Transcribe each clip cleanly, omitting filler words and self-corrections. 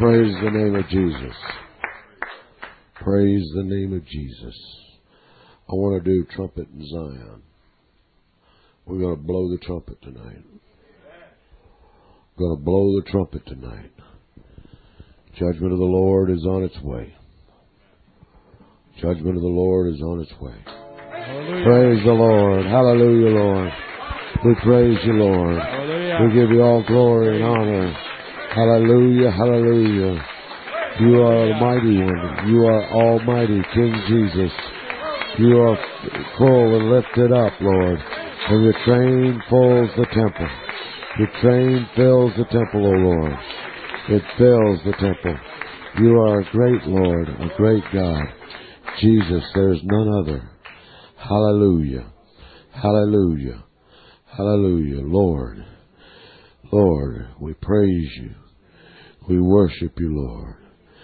Praise the name of Jesus. Praise the name of Jesus. I want to do Trumpet in Zion. We're going to blow the trumpet tonight. We're going to blow the trumpet tonight. Judgment of the Lord is on its way. Judgment of the Lord is on its way. Hallelujah. Praise the Lord. Hallelujah, Lord. We praise you, Lord. Hallelujah. We give you all glory and honor. Hallelujah, hallelujah. You are the mighty one. You are almighty, King Jesus. You are full and lifted up, Lord. And your train fills the temple. Your train fills the temple, O Lord. It fills the temple. You are a great Lord, a great God. Jesus, there is none other. Hallelujah. Hallelujah. Hallelujah. Lord, Lord, we praise you. We worship you, Lord.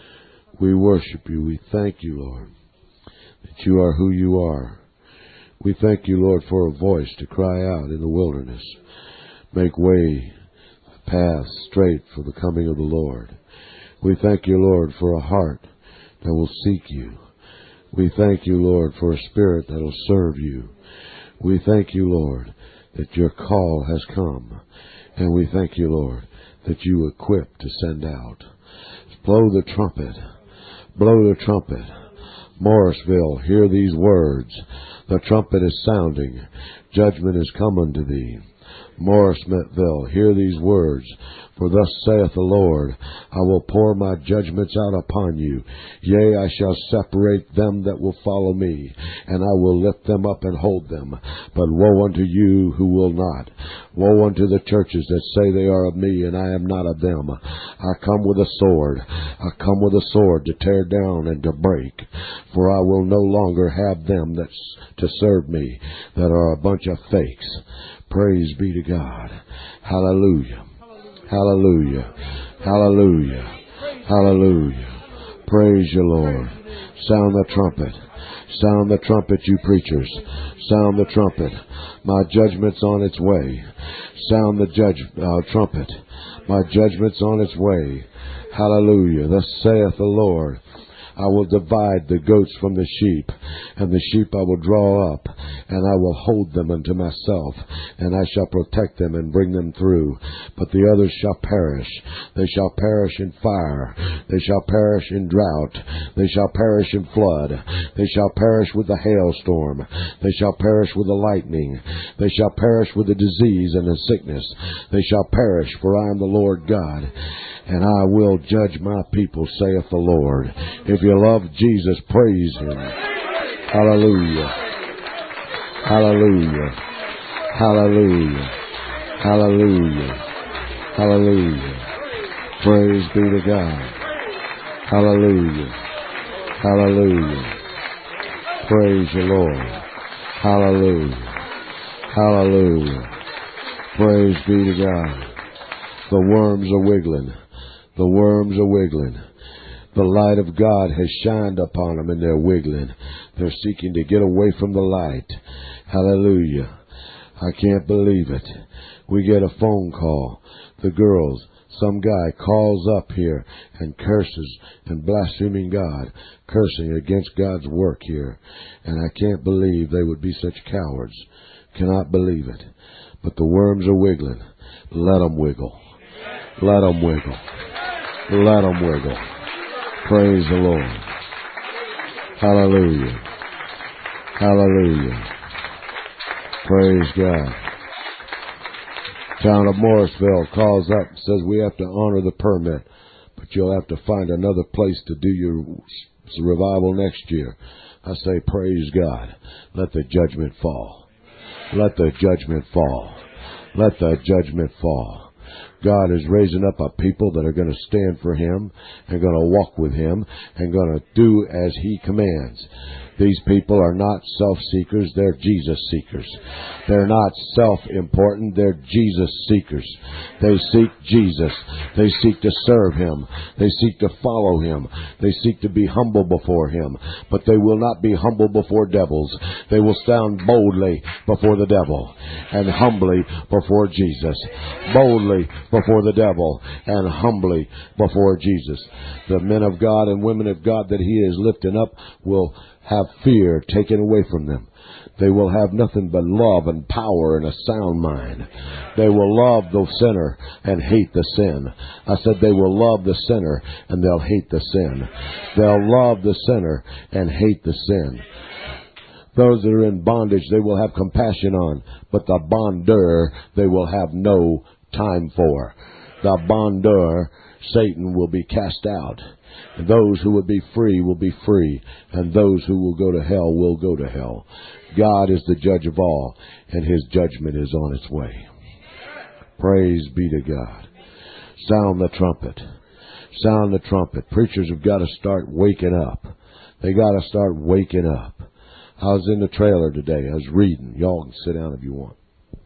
We worship you. We thank you, Lord, that you are who you are. We thank you, Lord, for a voice to cry out in the wilderness. Make way, path straight for the coming of the Lord. We thank you, Lord, for a heart that will seek you. We thank you, Lord, for a spirit that will serve you. We thank you, Lord, that your call has come. And we thank you, Lord, that you equip to send out. Blow the trumpet. Blow the trumpet. Morrisville, hear these words. The trumpet is sounding. Judgment is come unto thee. Morrisville, hear these words. For thus saith the Lord, I will pour my judgments out upon you. Yea, I shall separate them that will follow me, and I will lift them up and hold them. But woe unto you who will not. Woe unto the churches that say they are of me, and I am not of them. I come with a sword. I come with a sword to tear down and to break. For I will no longer have them that to serve me, that are a bunch of fakes. Praise be to God. Hallelujah. Hallelujah. Hallelujah. Hallelujah. Praise you, Lord. Sound the trumpet. Sound the trumpet, you preachers. Sound the trumpet. My judgment's on its way. Sound the trumpet. My judgment's on its way. Hallelujah. Thus saith the Lord. I will divide the goats from the sheep, and the sheep I will draw up, and I will hold them unto myself, and I shall protect them and bring them through. But the others shall perish. They shall perish in fire. They shall perish in drought. They shall perish in flood. They shall perish with the hailstorm. They shall perish with the lightning. They shall perish with the disease and the sickness. They shall perish, for I am the Lord God, and I will judge my people, saith the Lord. If you love Jesus, praise him. Hallelujah. Hallelujah. Hallelujah. Hallelujah. Hallelujah. Praise be to God. Hallelujah. Hallelujah. Praise the Lord. Hallelujah. Hallelujah. Praise be to God. The worms are wiggling. The worms are wiggling. The light of God has shined upon them, and they're wiggling. They're seeking to get away from the light. Hallelujah. I can't believe it. We get a phone call. The girls, some guy calls up here and curses and blaspheming God, cursing against God's work here. And I can't believe they would be such cowards. Cannot believe it. But the worms are wiggling. Let them wiggle. Let them wiggle. Let them wiggle. Praise the Lord. Hallelujah. Hallelujah. Praise God. Town of Morrisville calls up and says we have to honor the permit, but you'll have to find another place to do your revival next year. I say, praise God. Let the judgment fall. Let the judgment fall. Let the judgment fall. God is raising up a people that are going to stand for him and going to walk with him and going to do as he commands. These people are not self-seekers, they're Jesus-seekers. They're not self-important, they're Jesus-seekers. They seek Jesus. They seek to serve him. They seek to follow him. They seek to be humble before him. But they will not be humble before devils. They will stand boldly before the devil and humbly before Jesus. Boldly before the devil and humbly before Jesus. The men of God and women of God that He is lifting up will have fear taken away from them. They will have nothing but love and power and a sound mind. They will love the sinner and hate the sin. I said they will love the sinner and they'll hate the sin. They'll love the sinner and hate the sin. Those that are in bondage they will have compassion on, but the bonder they will have no time for. The bonder, Satan, will be cast out. And those who will be free, and those who will go to hell will go to hell. God is the judge of all, and His judgment is on its way. Praise be to God. Sound the trumpet. Sound the trumpet. Preachers have got to start waking up. They got to start waking up. I was in the trailer today. I was reading. Y'all can sit down if you want.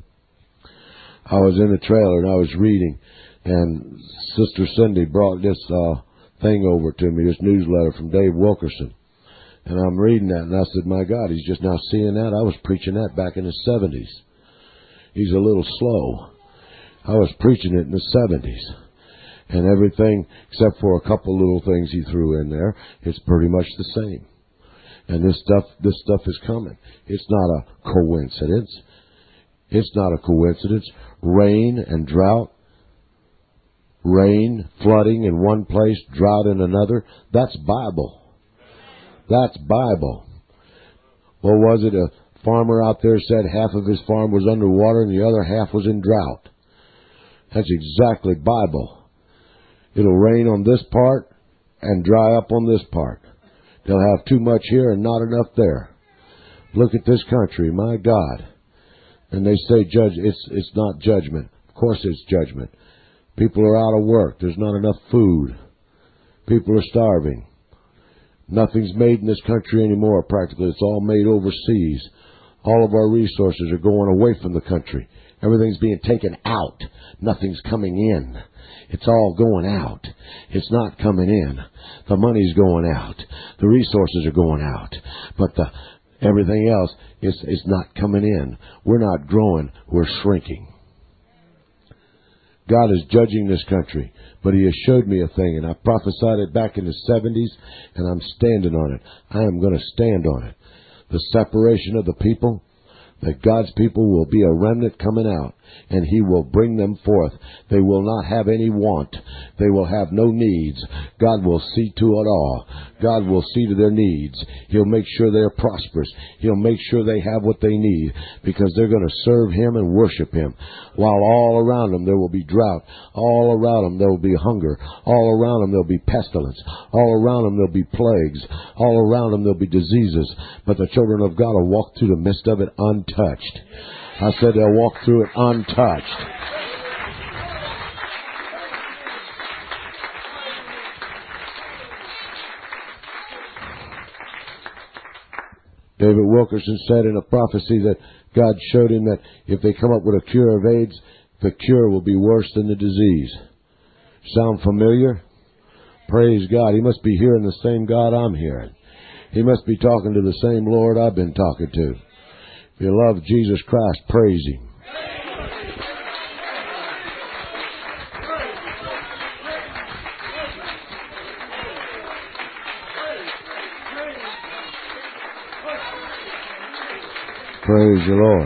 I was in the trailer and I was reading, and Sister Cindy brought this thing over to me, this newsletter from Dave Wilkerson. And I'm reading that, and I said, my God, he's just now seeing that? I was preaching that back in the 70s. He's a little slow. I was preaching it in the 70s. And everything, except for a couple little things he threw in there, it's pretty much the same. And this stuff is coming. It's not a coincidence. It's not a coincidence. Rain and drought. Rain, flooding in one place, drought in another. That's Bible. That's Bible. What was it? A farmer out there said half of his farm was underwater and the other half was in drought. That's exactly Bible. It'll rain on this part and dry up on this part. They'll have too much here and not enough there. Look at this country, my God. And they say it's not judgment. Of course it's judgment. People are out of work. There's not enough food. People are starving. Nothing's made in this country anymore, practically. It's all made overseas. All of our resources are going away from the country. Everything's being taken out. Nothing's coming in. It's all going out. It's not coming in. The money's going out. The resources are going out. But everything else is not coming in. We're not growing. We're shrinking. God is judging this country, but He has showed me a thing, and I prophesied it back in the 70s, and I'm standing on it. I am going to stand on it. The separation of the people, that God's people will be a remnant coming out, and He will bring them forth. They will not have any want. They will have no needs. God will see to it all. God will see to their needs. He'll make sure they're prosperous. He'll make sure they have what they need, because they're going to serve Him and worship Him. While all around them there will be drought. All around them there will be hunger. All around them there will be pestilence. All around them there will be plagues. All around them there will be diseases. But the children of God will walk through the midst of it untouched. I said they'll walk through it untouched. David Wilkerson said in a prophecy that God showed him that if they come up with a cure of AIDS, the cure will be worse than the disease. Sound familiar? Praise God. He must be hearing the same God I'm hearing. He must be talking to the same Lord I've been talking to. If you love Jesus Christ, praise Him. Praise the Lord.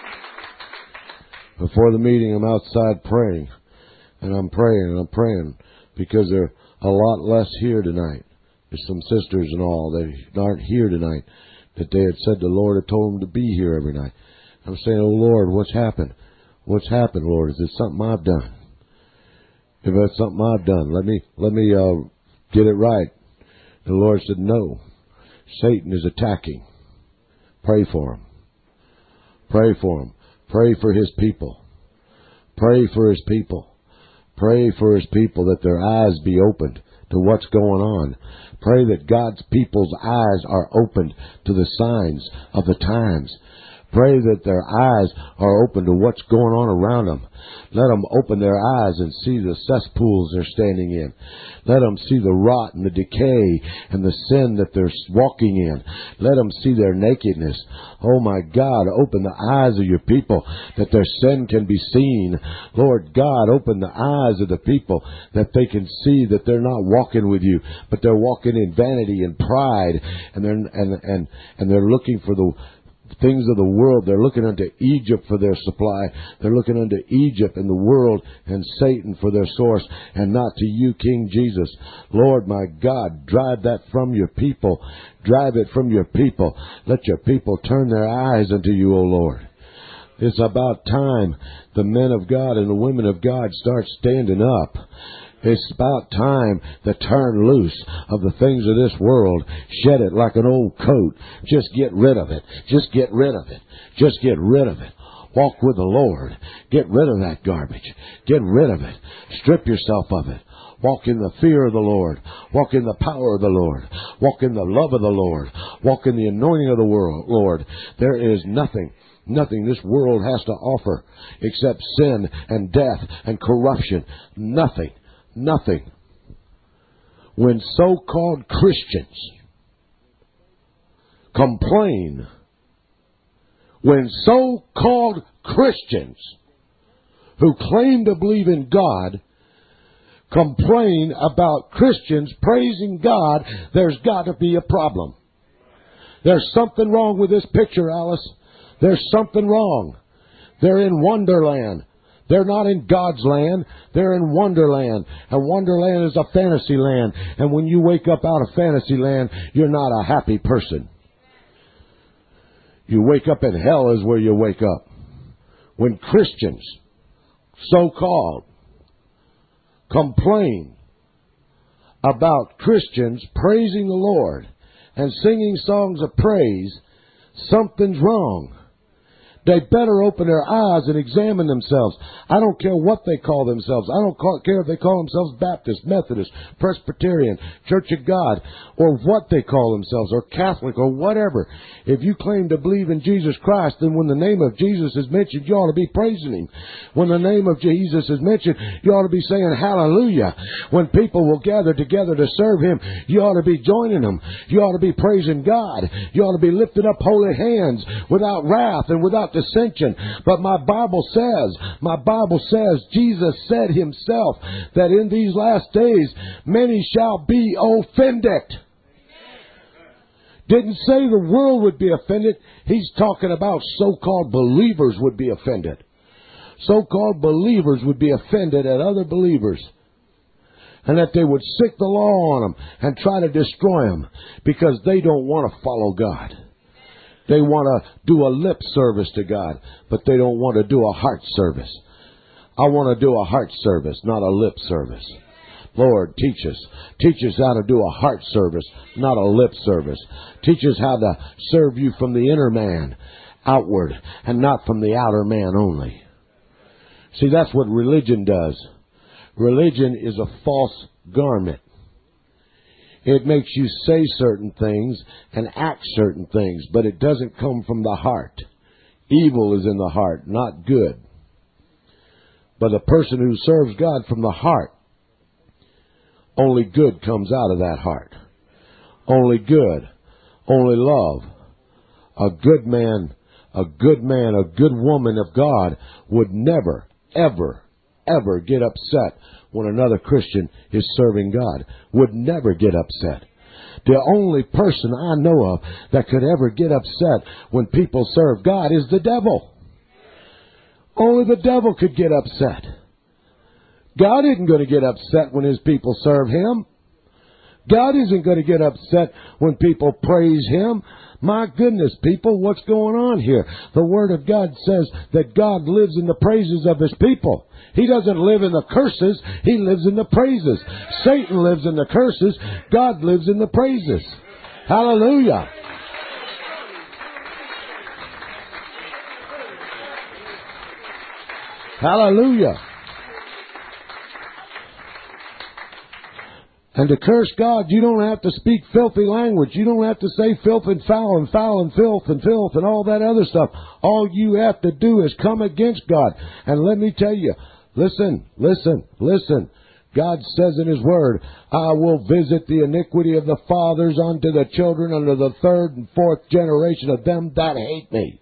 Before the meeting, I'm outside praying. And I'm praying because there are a lot less here tonight. There's some sisters and all that aren't here tonight, that they had said the Lord had told them to be here every night. I'm saying, oh Lord, what's happened? What's happened, Lord? Is it something I've done? If it's something I've done, let me get it right. And the Lord said, no. Satan is attacking. Pray for him. Pray for him. Pray for his people. Pray for his people. Pray for his people that their eyes be opened to what's going on. Pray that God's people's eyes are opened to the signs of the times. Pray that their eyes are open to what's going on around them. Let them open their eyes and see the cesspools they're standing in. Let them see the rot and the decay and the sin that they're walking in. Let them see their nakedness. Oh my God, open the eyes of your people that their sin can be seen. Lord God, open the eyes of the people that they can see that they're not walking with you, but they're walking in vanity and pride, and they're looking for the things of the world. They're looking unto Egypt for their supply. They're looking unto Egypt and the world and Satan for their source, and not to you, King Jesus. Lord, my God, drive that from your people. Drive it from your people. Let your people turn their eyes unto you, O Lord. It's about time the men of God and the women of God start standing up. It's about time to turn loose of the things of this world. Shed it like an old coat. Just get rid of it. Just get rid of it. Just get rid of it. Walk with the Lord. Get rid of that garbage. Get rid of it. Strip yourself of it. Walk in the fear of the Lord. Walk in the power of the Lord. Walk in the love of the Lord. Walk in the anointing of the Lord. There is nothing this world has to offer except sin and death and corruption. Nothing. When so-called Christians complain, when so-called Christians who claim to believe in God complain about Christians praising God, there's got to be a problem. There's something wrong with this picture, Alice. There's something wrong. They're in Wonderland. They're not in God's land. They're in Wonderland. And Wonderland is a fantasy land. And when you wake up out of fantasy land, you're not a happy person. You wake up in hell is where you wake up. When Christians, so-called, complain about Christians praising the Lord and singing songs of praise, something's wrong. They better open their eyes and examine themselves. I don't care what they call themselves. I don't care if they call themselves Baptist, Methodist, Presbyterian, Church of God, or what they call themselves, or Catholic, or whatever. If you claim to believe in Jesus Christ, then when the name of Jesus is mentioned, you ought to be praising Him. When the name of Jesus is mentioned, you ought to be saying hallelujah. When people will gather together to serve Him, you ought to be joining them. You ought to be praising God. You ought to be lifting up holy hands without wrath and without dissension. But my Bible says, Jesus said Himself that in these last days many shall be offended. Didn't say the world would be offended. He's talking about so-called believers would be offended. So-called believers would be offended at other believers. And that they would sick the law on them and try to destroy them because they don't want to follow God. They want to do a lip service to God, but they don't want to do a heart service. I want to do a heart service, not a lip service. Lord, teach us. Teach us how to do a heart service, not a lip service. Teach us how to serve you from the inner man outward and not from the outer man only. See, that's what religion does. Religion is a false garment. It makes you say certain things and act certain things, but it doesn't come from the heart. Evil is in the heart, not good. But a person who serves God from the heart, only good comes out of that heart. Only good. Only love. A good man, a good woman of God would never, ever, ever get upset when another Christian is serving God. Would never get upset. The only person I know of that could ever get upset when people serve God is the devil. Only the devil could get upset. God isn't going to get upset when His people serve Him. God isn't going to get upset when people praise Him. My goodness, people, what's going on here? The Word of God says that God lives in the praises of His people. He doesn't live in the curses. He lives in the praises. Satan lives in the curses. God lives in the praises. Hallelujah. Hallelujah. And to curse God, you don't have to speak filthy language. You don't have to say filth and foul and foul and filth and all that other stuff. All you have to do is come against God. And let me tell you, listen. God says in His Word, I will visit the iniquity of the fathers unto the children, unto the third and fourth generation of them that hate me.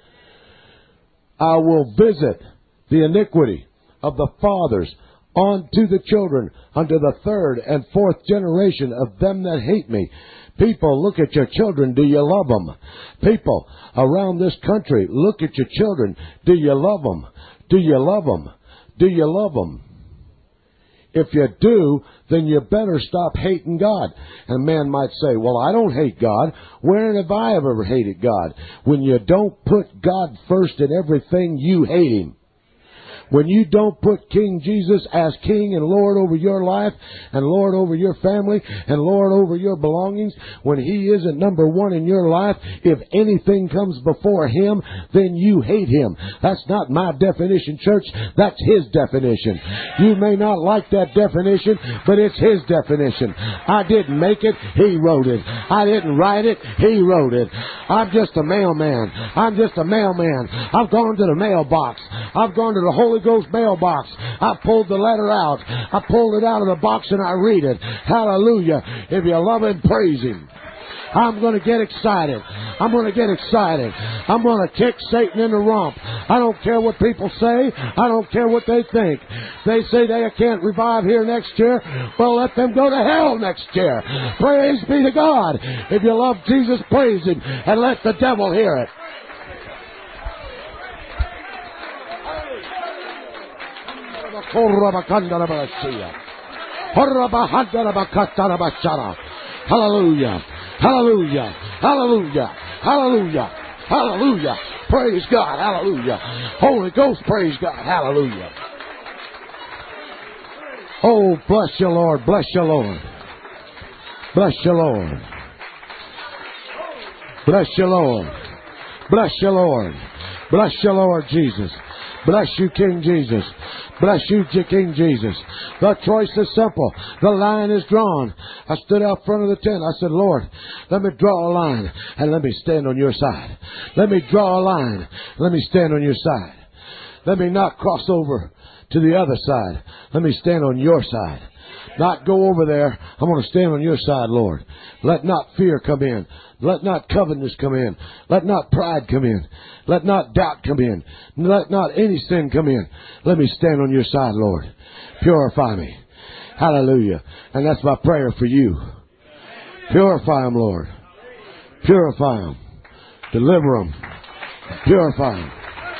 I will visit the iniquity of the fathers unto the children, unto the third and fourth generation of them that hate me. People, look at your children. Do you love them? People around this country, look at your children. Do you love them? Do you love them? Do you love them? If you do, then you better stop hating God. And a man might say, well, I don't hate God. Where have I ever hated God? When you don't put God first in everything, you hate Him. When you don't put King Jesus as King and Lord over your life and Lord over your family and Lord over your belongings, when He isn't number one in your life, if anything comes before Him, then you hate Him. That's not my definition, church. That's His definition. You may not like that definition, but it's His definition. I didn't make it. He wrote it. I didn't write it. He wrote it. I'm just a mailman. I'm just a mailman. I've gone to the mailbox. I've gone to the Holy Ghost mailbox. I pulled the letter out. I pulled it out of the box and I read it. Hallelujah. If you love Him, praise Him. I'm going to get excited. I'm going to get excited. I'm going to kick Satan in the rump. I don't care what people say. I don't care what they think. They say they can't revive here next year. Well, let them go to hell next year. Praise be to God. If you love Jesus, praise Him and let the devil hear it. Hallelujah. Hallelujah. Hallelujah. Hallelujah. Hallelujah. Praise God. Hallelujah. Holy Ghost, praise God. Hallelujah. Oh, bless you, Lord. Bless you, Lord. Bless you, Lord. Bless you, Lord. Bless you, Lord. Bless you, Lord Jesus. Bless you, King Jesus. Bless you, King Jesus. The choice is simple. The line is drawn. I stood out front of the tent. I said, Lord, let me draw a line and let me stand on your side. Let me draw a line. Let me stand on your side. Let me not cross over to the other side. Let me stand on your side. Not go over there. I'm going to stand on your side, Lord. Let not fear come in. Let not covetousness come in. Let not pride come in. Let not doubt come in. Let not any sin come in. Let me stand on your side, Lord. Purify me. Hallelujah. And that's my prayer for you. Purify them, Lord. Purify them. Deliver them. Purify them.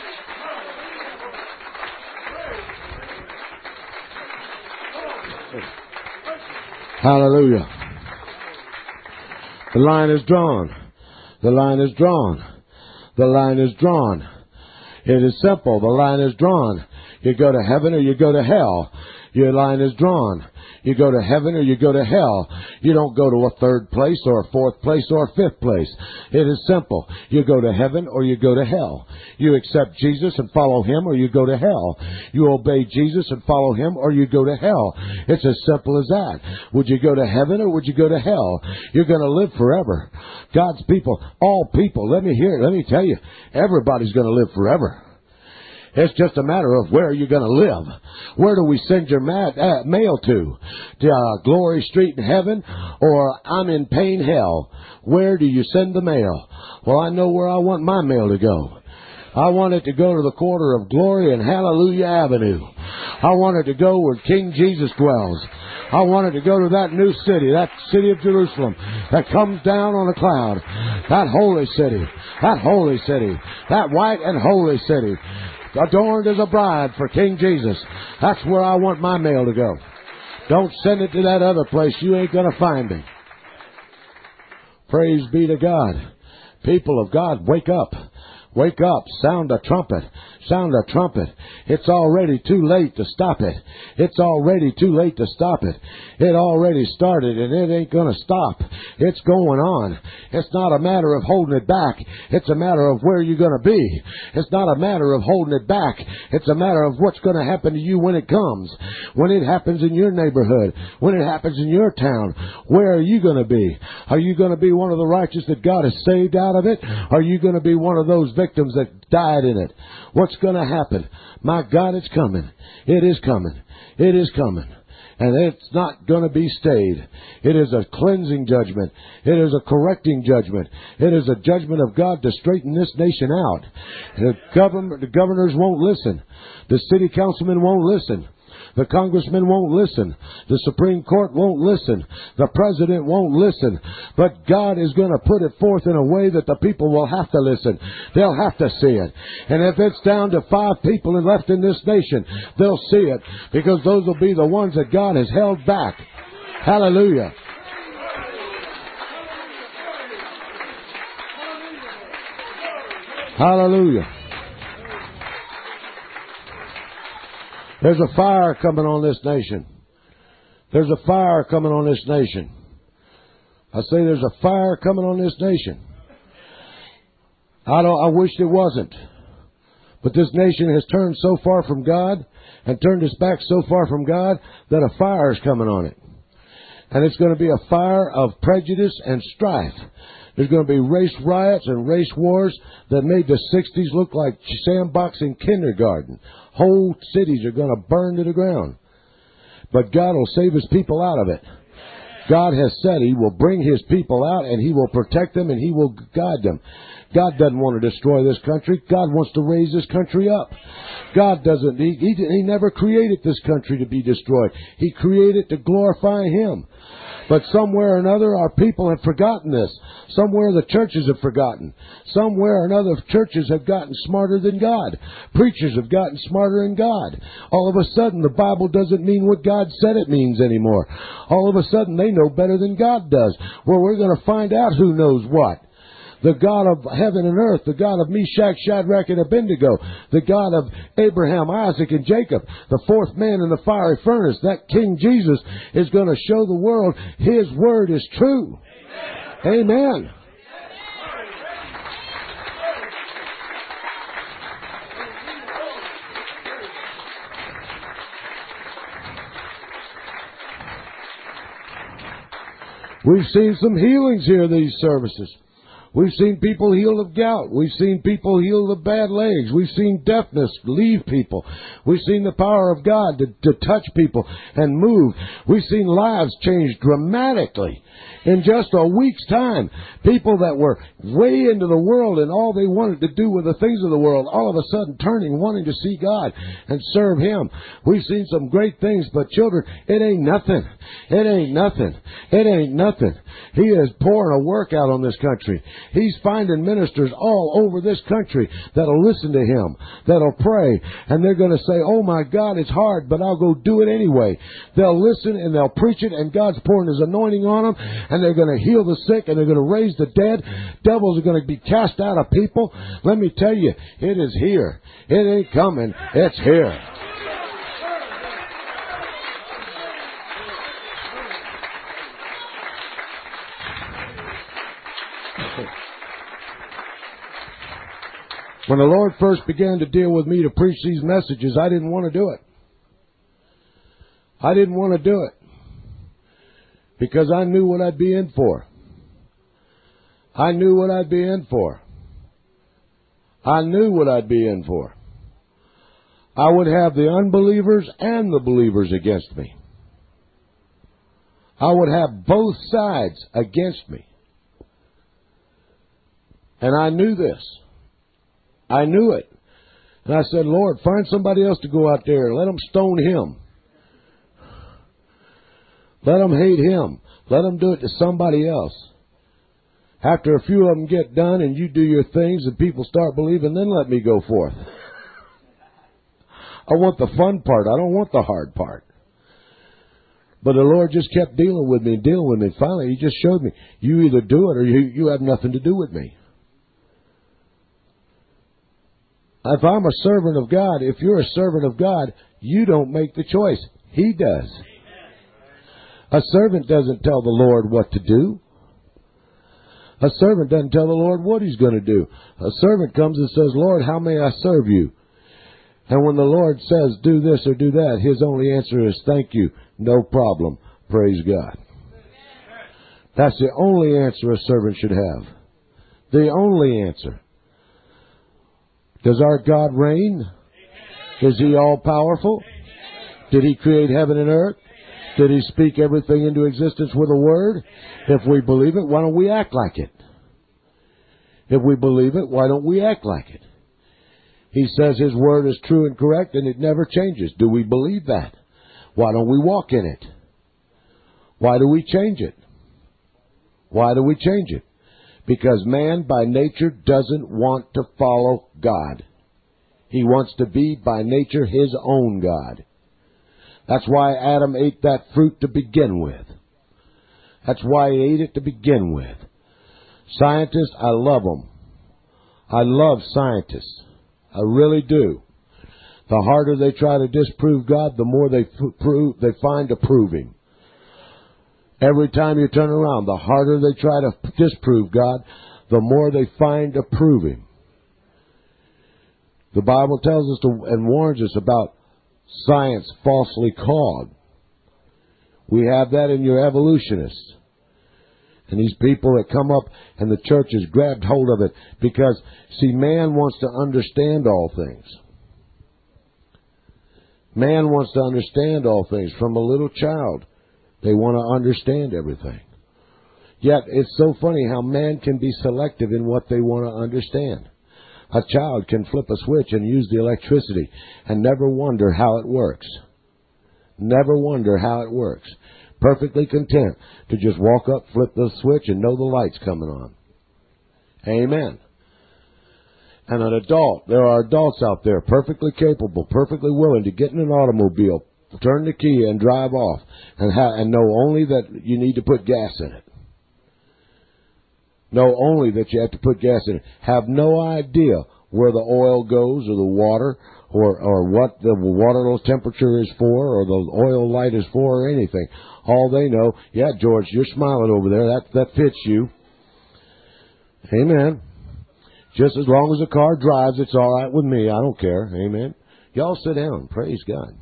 Hallelujah. The line is drawn. The line is drawn. The line is drawn. It is simple. The line is drawn. You go to heaven or you go to hell. Your line is drawn. You go to heaven or you go to hell. You don't go to a third place or a fourth place or a fifth place. It is simple. You go to heaven or you go to hell. You accept Jesus and follow Him or you go to hell. You obey Jesus and follow Him or you go to hell. It's as simple as that. Would you go to heaven or would you go to hell? You're going to live forever. God's people, all people, let me hear it. Let me tell you, everybody's going to live forever. It's just a matter of where you're going to live. Where do we send your mail to? To Glory Street in heaven or I'm in pain hell? Where do you send the mail? Well, I know where I want my mail to go. I want it to go to the corner of Glory and Hallelujah Avenue. I want it to go where King Jesus dwells. I want it to go to that new city, that city of Jerusalem that comes down on a cloud. That holy city, that white and holy city, adorned as a bride for King Jesus. That's where I want my mail to go. Don't send it to that other place. You ain't going to find it. Praise be to God. People of God, wake up. Wake up. Sound a trumpet. sound a trumpet. It's already too late to stop it. It's already too late to stop it. It already started and it ain't going to stop. It's going on. It's not a matter of holding it back. It's a matter of where you're going to be. It's not a matter of holding it back. It's a matter of what's going to happen to you when it comes. When it happens in your neighborhood. When it happens in your town. Where are you going to be? Are you going to be one of the righteous that God has saved out of it? Are you going to be one of those victims that died in it? What's going to happen? My God, it's coming. It is coming. It is coming. And it's not going to be stayed. It is a cleansing judgment. It is a correcting judgment. It is a judgment of God to straighten this nation out. The governors won't listen. The city councilmen won't listen. The congressmen won't listen. The Supreme Court won't listen. The president won't listen. But God is going to put it forth in a way that the people will have to listen. They'll have to see it. And if it's down to 5 people left in this nation, they'll see it. Because those will be the ones that God has held back. Hallelujah. Hallelujah. There's a fire coming on this nation. There's a fire coming on this nation. I say there's a fire coming on this nation. I wish it wasn't. But this nation has turned so far from God and turned its back so far from God that a fire is coming on it. And it's going to be a fire of prejudice and strife. There's going to be race riots and race wars that made the 60s look like sandboxing kindergarten. Whole cities are going to burn to the ground. But God will save His people out of it. God has said He will bring His people out and He will protect them and He will guide them. God doesn't want to destroy this country. God wants to raise this country up. God doesn't. He never created this country to be destroyed. He created it to glorify Him. But somewhere or another, our people have forgotten this. Somewhere the churches have forgotten. Somewhere or another, churches have gotten smarter than God. Preachers have gotten smarter than God. All of a sudden, the Bible doesn't mean what God said it means anymore. All of a sudden, they know better than God does. Well, we're going to find out who knows what. The God of heaven and earth, the God of Meshach, Shadrach, and Abednego, the God of Abraham, Isaac, and Jacob, the fourth man in the fiery furnace, that King Jesus is going to show the world His word is true. Amen. Amen. We've seen some healings here, these services. We've seen people healed of gout. We've seen people healed of bad legs. We've seen deafness leave people. We've seen the power of God to touch people and move. We've seen lives change dramatically in just a week's time. People that were way into the world and all they wanted to do were the things of the world, all of a sudden turning, wanting to see God and serve Him. We've seen some great things, but children, it ain't nothing. It ain't nothing. It ain't nothing. He is pouring a work out on this country. He's finding ministers all over this country that'll listen to Him, that'll pray, and they're going to say, oh my God, it's hard, but I'll go do it anyway. They'll listen and they'll preach it, and God's pouring His anointing on them, and they're going to heal the sick, and they're going to raise the dead. Devils are going to be cast out of people. Let me tell you, it is here. It ain't coming. It's here. When the Lord first began to deal with me to preach these messages, I didn't want to do it. I didn't want to do it because I knew what I'd be in for. I knew what I'd be in for. I knew what I'd be in for. I would have the unbelievers and the believers against me. I would have both sides against me. And I knew this. I knew it. And I said, Lord, find somebody else to go out there and let them stone him. Let them hate him. Let them do it to somebody else. After a few of them get done and you do your things and people start believing, then let me go forth. I want the fun part. I don't want the hard part. But the Lord just kept dealing with me. Finally, He just showed me, you either do it or you have nothing to do with me. If I'm a servant of God, if you're a servant of God, you don't make the choice. He does. A servant doesn't tell the Lord what to do. A servant doesn't tell the Lord what he's going to do. A servant comes and says, Lord, how may I serve you? And when the Lord says, do this or do that, his only answer is, thank you, no problem, praise God. That's the only answer a servant should have. The only answer. Does our God reign? Is he all powerful? Did he create heaven and earth? Did he speak everything into existence with a word? If we believe it, why don't we act like it? If we believe it, why don't we act like it? He says his word is true and correct and it never changes. Do we believe that? Why don't we walk in it? Why do we change it? Why do we change it? Because man by nature doesn't want to follow God. He wants to be by nature his own God. That's why Adam ate that fruit to begin with. That's why he ate it to begin with. Scientists, I love them. I love scientists. I really do. The harder they try to disprove God, the more they find to prove him. Every time you turn around, the harder they try to disprove God, the more they find to prove him. The Bible tells us and warns us about science falsely called. We have that in your evolutionists. And these people that come up and the church has grabbed hold of it because, see, man wants to understand all things. Man wants to understand all things. From a little child, they want to understand everything. Yet, it's so funny how man can be selective in what they want to understand. A child can flip a switch and use the electricity and never wonder how it works. Never wonder how it works. Perfectly content to just walk up, flip the switch, and know the light's coming on. Amen. And an adult, there are adults out there perfectly capable, perfectly willing to get in an automobile, turn the key, and drive off, and know only that you need to put gas in it. Know only that you have to put gas in it. Have no idea where the oil goes or the water or what the water temperature is for or the oil light is for or anything. All they know, yeah, George, you're smiling over there. That fits you. Amen. Just as long as the car drives, it's all right with me. I don't care. Amen. Y'all sit down. Praise God.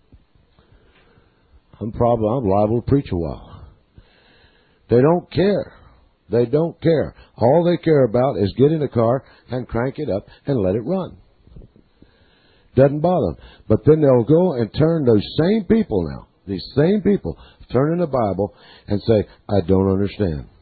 I'm liable to preach a while. They don't care. They don't care. All they care about is get in a car and crank it up and let it run. Doesn't bother them. But then they'll go and turn those same people now, these same people, turn in the Bible and say, I don't understand.